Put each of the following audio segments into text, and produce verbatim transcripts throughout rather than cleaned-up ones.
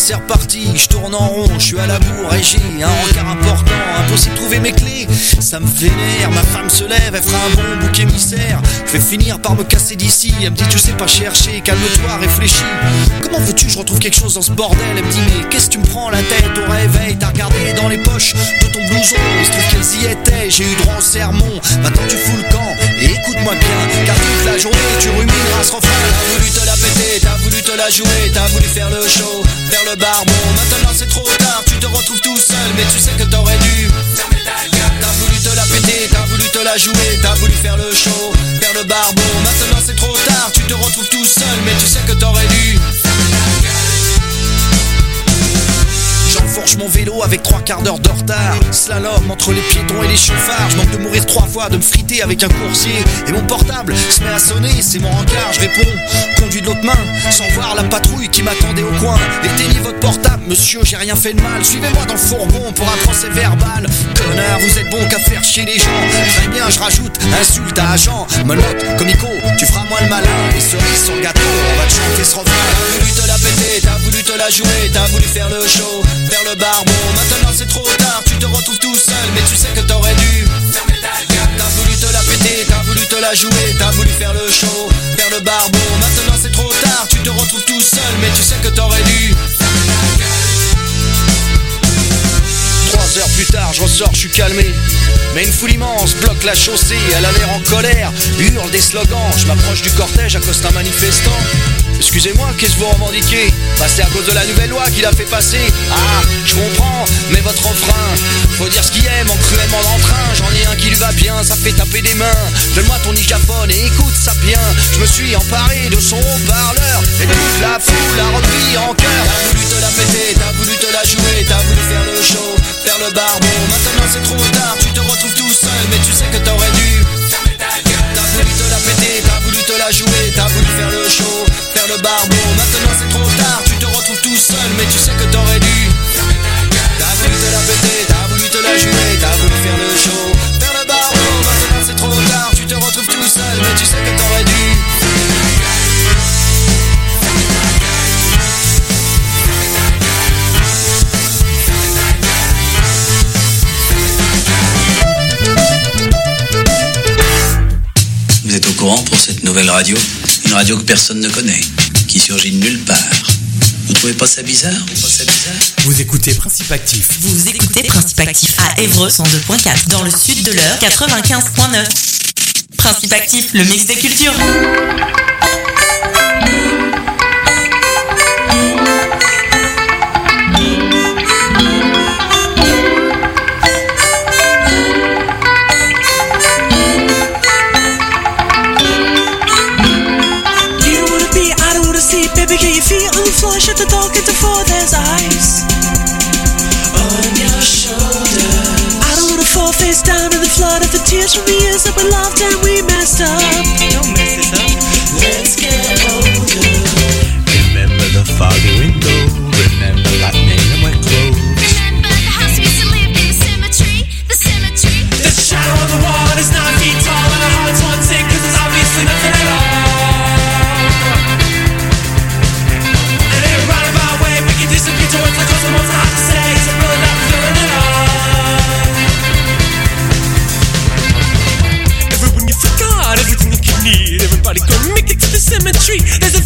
c'est reparti, je tourne en rond, je suis à la bourre et j'ai un rencard important, impossible de trouver mes clés. Ça me vénère, ma femme se lève, elle fera un bon bouc émissaire. Je vais finir par me casser d'ici, elle me dit tu sais pas chercher, calme-toi, réfléchis. Comment veux-tu que je retrouve quelque chose dans ce bordel? Elle me dit mais qu'est-ce que tu me prends la tête au réveil? T'as regardé dans les poches de ton blouson, il se trouve qu'elles y étaient, j'ai eu droit au sermon. Maintenant tu fous le camp et écoute-moi bien, car toute la journée tu rumineras ce refrain. T'as voulu te la péter, t'as voulu te la jouer, t'as voulu faire le show, faire le barbon. Maintenant c'est trop tard, tu te retrouves tout seul, mais tu sais que t'aurais dû fermer ta gueule. T'as voulu te la péter, t'as voulu te la jouer, t'as voulu faire le show, faire le barbon. Maintenant c'est trop tard, tu te retrouves tout seul, mais tu sais que t'aurais dû fermer ta gueule. J'enfourche mon vélo avec trois quarts d'heure de retard. Slalom entre les piétons et les chauffards. Je manque de mourir trois fois, de me friter avec un coursier. Et mon portable se met à sonner, c'est mon rencard. Je réponds, conduis de l'autre main, sans voir la patrouille qui m'attendait au coin. Éteignez votre portable, monsieur, j'ai rien fait de mal. Suivez-moi dans le fourgon pour un procès verbal. Connard, vous êtes bon qu'à faire chier les gens. Très bien, je rajoute, insulte à agent. Molotte, comico, tu feras moins le malin. Les cerises sur le gâteau, on va te chanter ce refrain. T'as voulu te la péter, t'as voulu te la jouer, t'as voulu faire le show, faire le barbon. Maintenant c'est trop tard, tu te retrouves tout seul, mais tu sais que t'aurais dû fermer ta gueule. T'as voulu te la péter, t'as voulu te la jouer, t'as voulu faire le show, faire le barbon. Maintenant c'est trop tard, tu te retrouves tout seul, mais tu sais que t'aurais dû fermer ta gueule. Trois heures plus tard, je ressors, je suis calmé. Mais une foule immense bloque la chaussée, elle a l'air en colère, hurle des slogans. Je m'approche du cortège, accoste un manifestant. Excusez-moi, qu'est-ce que vous revendiquez? Bah c'est à cause de la nouvelle loi qu'il a fait passer. Ah, je comprends, mais votre refrain, faut dire ce qu'il aime en cruellement d'entrain. J'en ai un qui lui va bien, ça fait taper des mains. Donne-moi ton digaphone et écoute ça bien. Je me suis emparé de son haut-parleur et toute la foule a repris en cœur. T'as voulu te la péter, t'as voulu te la jouer, t'as voulu faire le show, faire le barbon. Maintenant c'est trop tard, tu te retrouves tout seul, mais tu sais que t'aurais dû fermer ta gueule. T'as voulu te la péter, t'as voulu te la jouer, t'as voulu faire le show, faire le barbon. Maintenant c'est trop tard, tu te retrouves tout seul, mais tu sais que t'aurais dû fermer ta gueule. T'as voulu te la péter, t'as voulu te la jouer, t'as voulu faire le show, faire le barbon. Maintenant c'est trop tard, tu te retrouves tout seul, mais tu sais que t'aurais dû fermer ta gueule. Vous êtes au courant pour cette nouvelle radio? Une radio que personne ne connaît, qui surgit de nulle part. Vous trouvez pas ça bizarre? Pas ça bizarre? Vous écoutez Principe Actif. Vous écoutez Principe Actif à Évreux cent deux virgule quatre, dans le sud de l'Eure quatre-vingt-quinze virgule neuf. Principe Actif, le mix des cultures. Shut the door, get the floor, there's ice on your shoulder. I don't wanna fall face down in the flood of the tears from the years that we loved and we messed up. Don't mess this up. Let's get older. Remember the foggy window. Remember lightning and wet clothes. Remember the house we used to live in, the cemetery, the cemetery. The shadow on the wall is nine feet tall and our hearts won't sing cause there's obviously nothing at all. Disappear to words like cause the most hard to say. Is it really not feeling at all? Everyone you forgot, everything you can need. Everybody go make it to the cemetery. There's a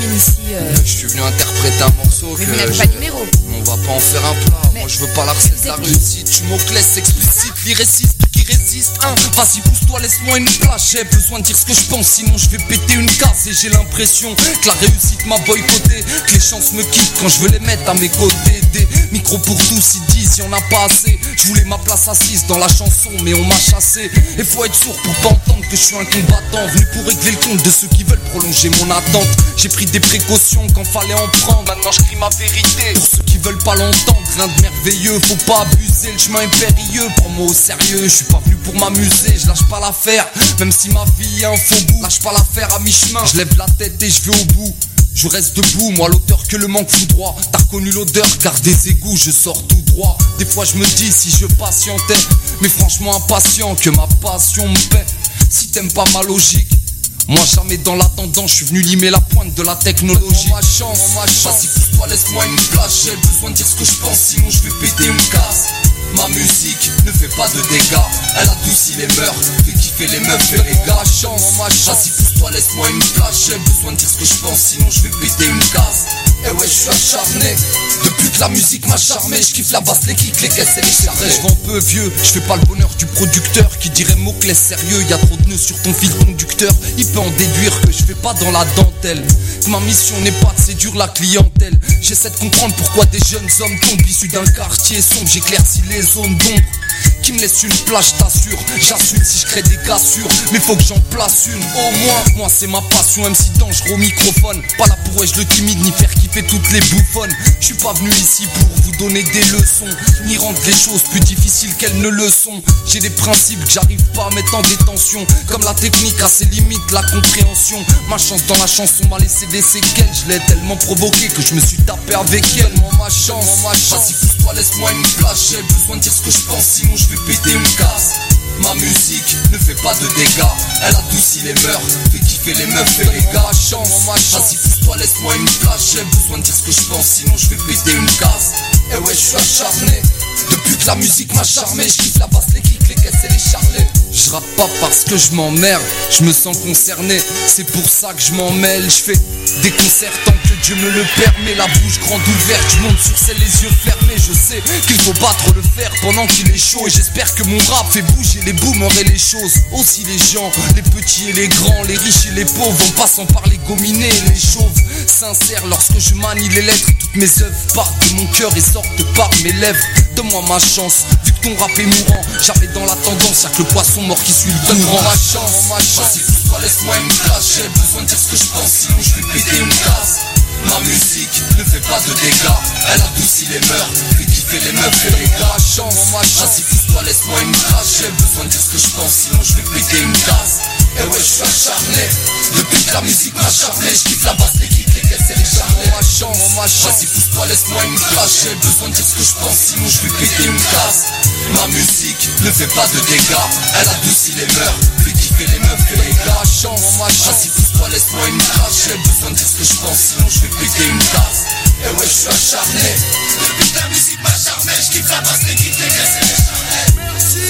Kevin ici. Euh... Je suis venu interpréter un morceau. Mais que vous n'avez je... pas de numéro. On va pas en faire un plat. Mais moi je veux pas la recette de la c'est qui réussite. Tu mots-clés explicite, lyriciste qui résiste. Hein. Vas-y, pousse-toi, laisse-moi une place. J'ai besoin de dire ce que je pense, sinon je vais péter une case. Et j'ai l'impression que la réussite m'a boycotté, que les chances me quittent quand je veux les mettre à mes côtés. Des micros pour tous, ils disent y'en a pas assez. Je voulais ma place assise dans la chanson, mais on m'a chassé. Et faut être sourd pour pas entendre que je suis un combattant, venu pour régler le compte de ceux qui veulent prolonger mon attente. J'ai pris des précautions quand fallait en prendre. Maintenant je crie ma vérité pour ceux qui veulent pas l'entendre. Rien de merveilleux, faut pas abuser, le chemin est périlleux. Prends-moi au sérieux, je suis pas venu pour m'amuser. Je lâche pas l'affaire, même si ma vie est un faux bout. Lâche pas l'affaire à mi-chemin, je lève la tête et je vais au bout. Je reste debout, moi l'auteur que le manque foudroie. T'as reconnu l'odeur car des égouts je sors tout droit. Des fois je me dis si je patientais, mais franchement impatient que ma passion me paie. Si t'aimes pas ma logique, moi jamais dans l'attendant, je suis venu limer la pointe de la technologie. Ma chance, ma chance, vas-y pousse-toi, laisse-moi une place. J'ai besoin de dire ce que je pense, sinon je vais péter une case. Ma musique ne fait pas de dégâts, elle adoucit les mœurs, fait kiffer les meufs et les gars. Chance, ma chance, vas-y pousse-toi, laisse-moi une place. J'ai besoin de dire ce que je pense, sinon je vais péter une case. Et ouais, je suis acharné, depuis que la musique m'a charmé. Je kiffe la basse, les kicks, les caisses et les charrets. Je vends peu vieux, je fais pas le bonheur du producteur qui dirait mots-clés sérieux. Y'a trop de nœuds sur ton fil conducteur, il peut en déduire que je fais pas dans la dentelle. Que ma mission n'est pas de séduire la clientèle. J'essaie de comprendre pourquoi des jeunes hommes tombent issus d'un quartier sombre. J'éclaircis les zones d'ombre qui me laisse une plage, t'assure. J'assume si je crée des cassures, mais faut que j'en place une au moins. Moi c'est ma passion, M C dangereux au microphone. Pas là pour être le timide ni faire kiffer toutes les bouffonnes. Je suis pas venu ici pour vous donner des leçons, ni rendre les choses plus difficiles qu'elles ne le sont. J'ai des principes que j'arrive pas à mettre en détention, comme la technique à ses limites, la compréhension. Ma chance dans la chanson m'a laissé des séquelles. Je l'ai tellement provoqué que je me suis tapé avec elle. Mon ma chance, ma chance, vas-y pousse-toi, laisse-moi une place. J'ai besoin de dire ce que je pense, sinon je vais péter une case. Ma musique ne fait pas de dégâts, elle adoucit les mœurs, fait kiffer les meufs et les gars. Chance, ma chance, vas-y pousse-toi, laisse-moi une place. J'ai besoin de dire ce que je pense, sinon je vais péter une case. Et ouais, je suis acharné, depuis que la musique m'a charmé. Je kiffe la basse, les kicks, les caisses et les charlets. Je rappe pas parce que je m'emmerde, je me sens concerné. C'est pour ça que je m'en mêle, je fais des concerts tant que Dieu me le permet. La bouche grande ouverte, je monte sur scène les yeux fermés. Je sais qu'il faut battre le fer pendant qu'il est chaud. Et j'espère que mon rap fait bouger les boomers et les choses. Aussi les gens, les petits et les grands, les riches et les pauvres, en passant par les gominés et les chauves. Sincère lorsque je manie les lettres, toutes mes œuvres partent de mon cœur et sortent par mes lèvres. Donne-moi ma chance, vu que ton rap est mourant. J'avais dans la tendance, y'a que le poisson mort qui suit le courant. Donne-moi ma chance, ma chance, vas-y pousse-toi, laisse-moi une place. J'ai besoin de dire ce que je pense, sinon je vais péter une case. Ma musique ne fait pas de dégâts, elle adoucit les mœurs, fait kiffer les meufs et les gars. Chance, ma chance, vas-y pousse-toi, laisse-moi une place. J'ai besoin de dire ce que je pense, sinon je vais péter une case. Et ouais, je suis acharné, depuis que la musique m'a charmé. Je kiffe la basse, les kicks, les caisses et les charlets. Ma chance, ma chance, vas-y pousse-toi, laisse-moi une place. J'ai besoin de dire ce que je pense, sinon je vais péter une case. Ma musique ne fait pas de dégâts, elle adoucit les mœurs, fait kiffer les meufs et les gars. Chance, ma chance, vas-y pousse-toi, laisse-moi une place. J'ai besoin de dire ce que je pense, sinon je vais péter une case. Et ouais, je suis acharné, depuis que la musique m'a charmé. Je kiffe la basse, les kicks, les caisses et les charlets. Merci.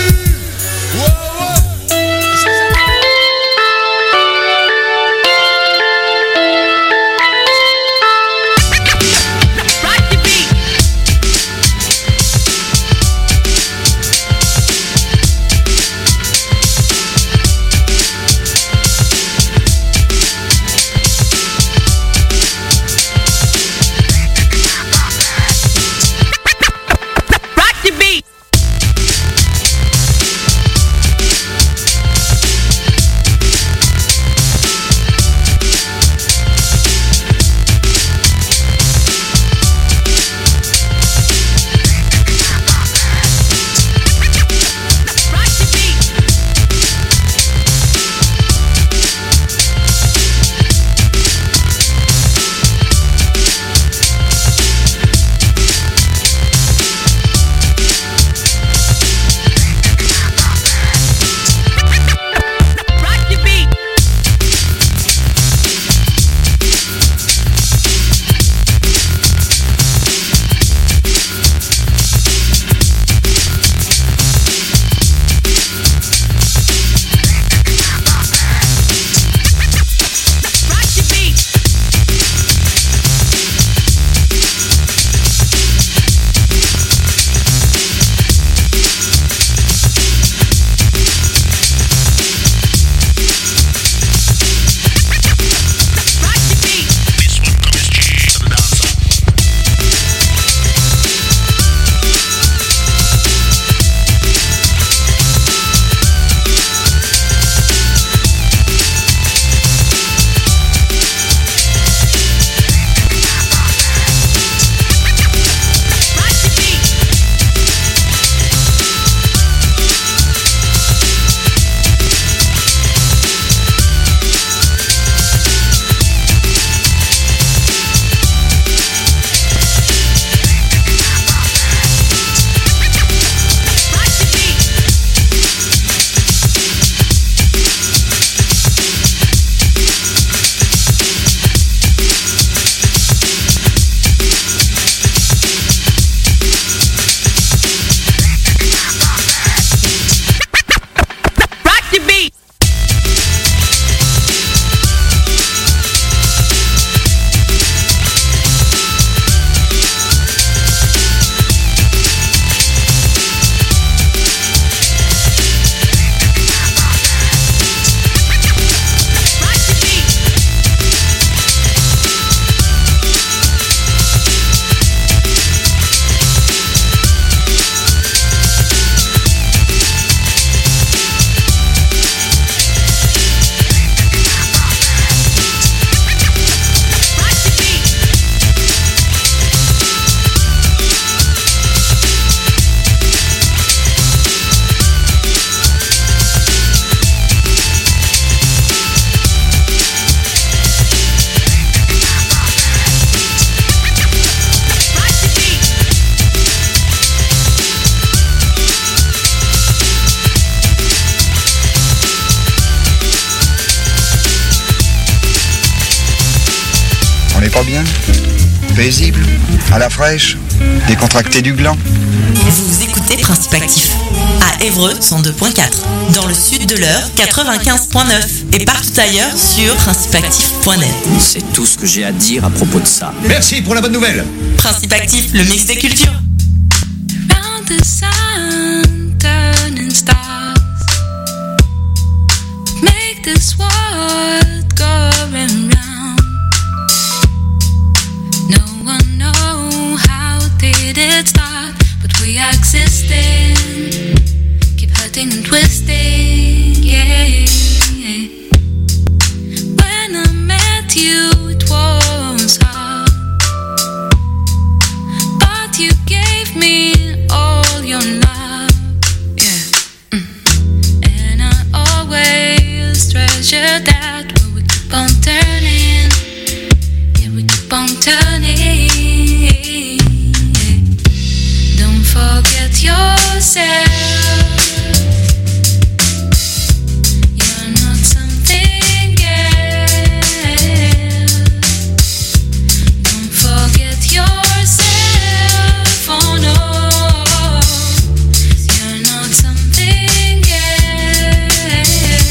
Ouais, ouais. est pas bien? Paisible, à la fraîche, décontracté du gland. Vous écoutez Principe Actif à Évreux cent deux point quatre, dans le sud de l'Eure quatre-vingt-quinze point neuf et partout ailleurs sur principe actif point net. C'est tout ce que j'ai à dire à propos de ça. Merci pour la bonne nouvelle. Principe Actif, le mix des cultures. Round the sun, turning stars, make this world go around. No one know how did it start, but we are existing, keep hurting and twisting, yeah, yeah. When I met you it was hard, but you gave me all your love, yeah, mm. And I always treasure that when we keep on turning, yeah, we keep on turning. Don't forget yourself. You're not something else. Don't forget yourself. Oh no, you're not something else.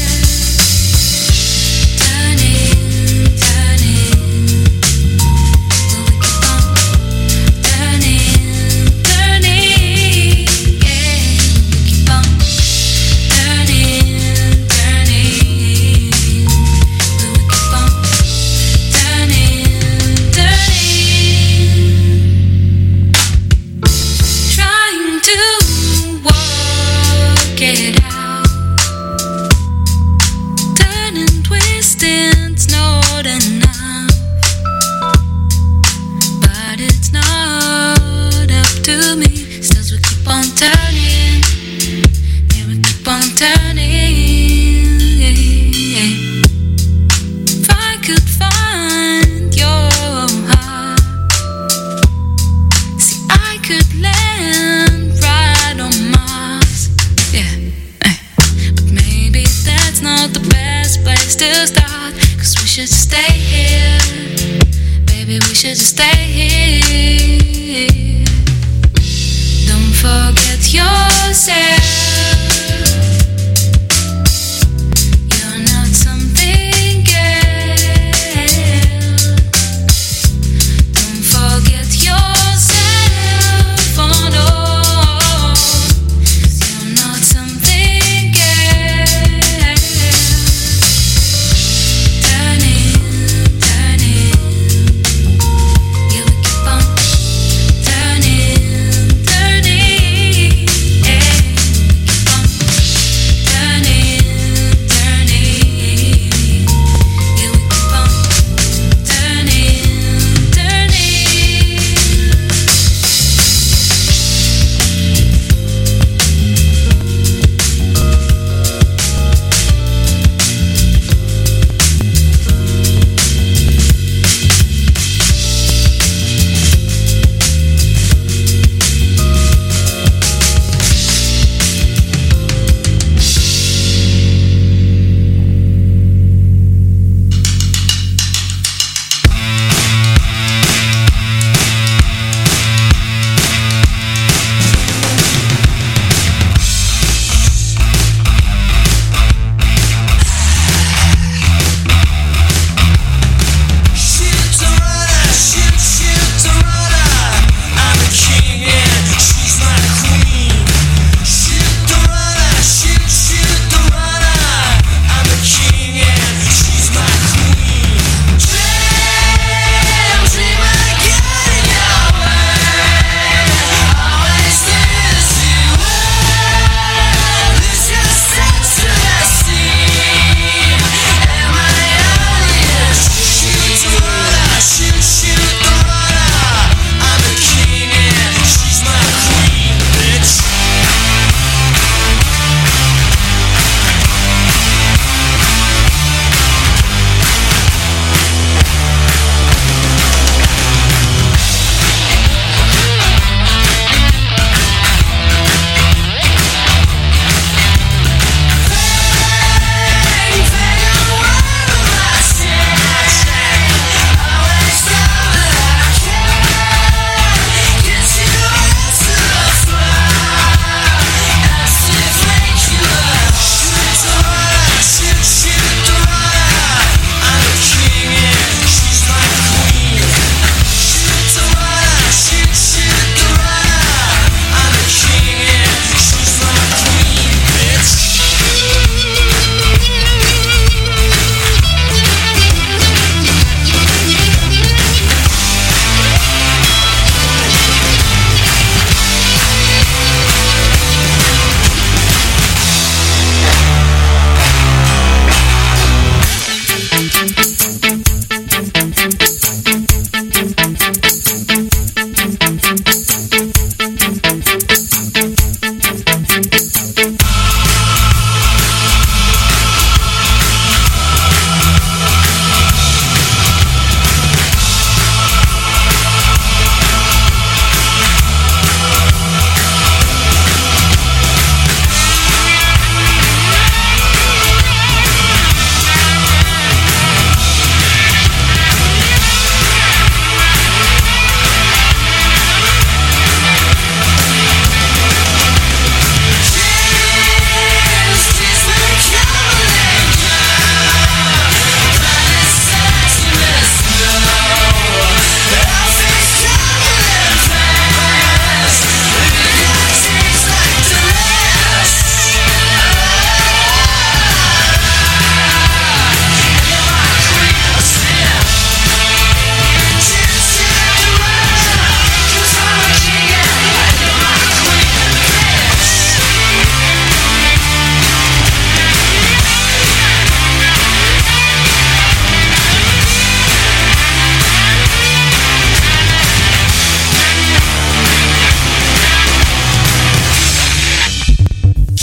Turning, turning. Will we keep on turning, turning? Yeah, we keep on turning, turning. Will we keep on turning, turning? Trying to work it out, turning, twisting's not enough, but it's not up to me. Still we keep on turning, yeah, we keep on turning, yeah. If I could find your heart, see I could land right on Mars, yeah, eh. But maybe that's not the best place to start, 'cause we should stay here, baby, we should just stay here. Don't forget yourself. You're not something else. Don't forget yourself. Oh no, 'cause you're not something else. Turning, turning. Yeah, we keep on turning, turning. Yeah, we keep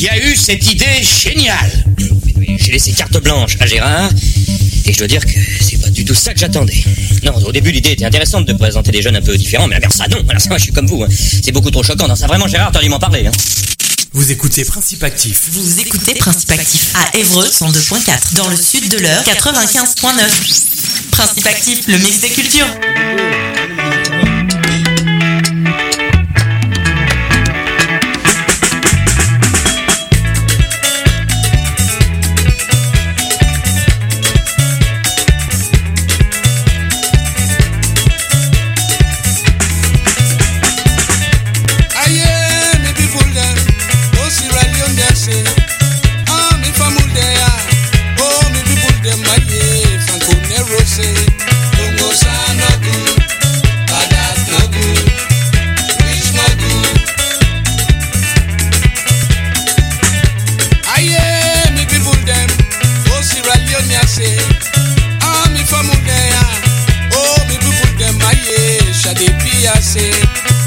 qui a eu cette idée géniale? J'ai laissé carte blanche à Gérard, et je dois dire que c'est pas du tout ça que j'attendais. Non, au début, l'idée était intéressante de présenter des jeunes un peu différents, mais alors ça, non, alors ça, moi, je suis comme vous, hein. C'est beaucoup trop choquant. Non, ça, vraiment, Gérard, t'aurais dû m'en parler, hein. Vous écoutez Principe Actif. Vous écoutez Principe Actif à Évreux cent deux point quatre, dans le sud de l'Eure quatre-vingt-quinze point neuf. Principe Actif, le mix des cultures. Say